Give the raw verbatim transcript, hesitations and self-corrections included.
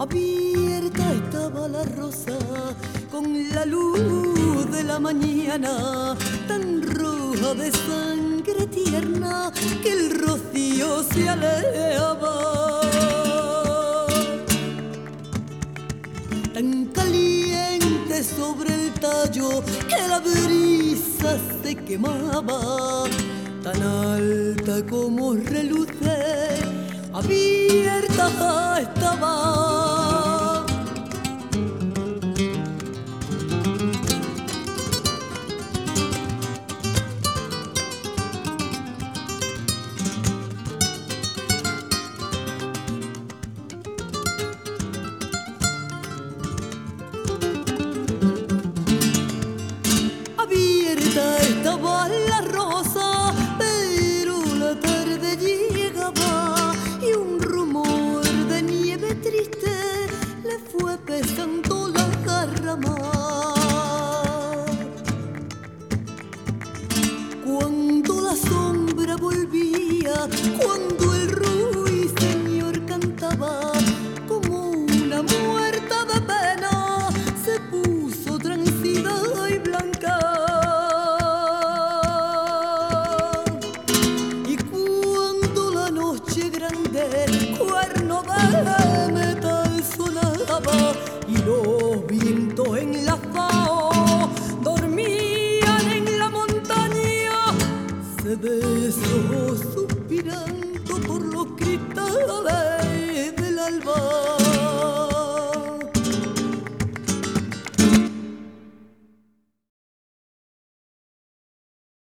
Abierta estaba la rosa con la luz de la mañana, tan roja de sangre tierna que el rocío se aleaba. Tan caliente sobre el tallo que la brisa se quemaba, tan alta como reluce, abierta estaba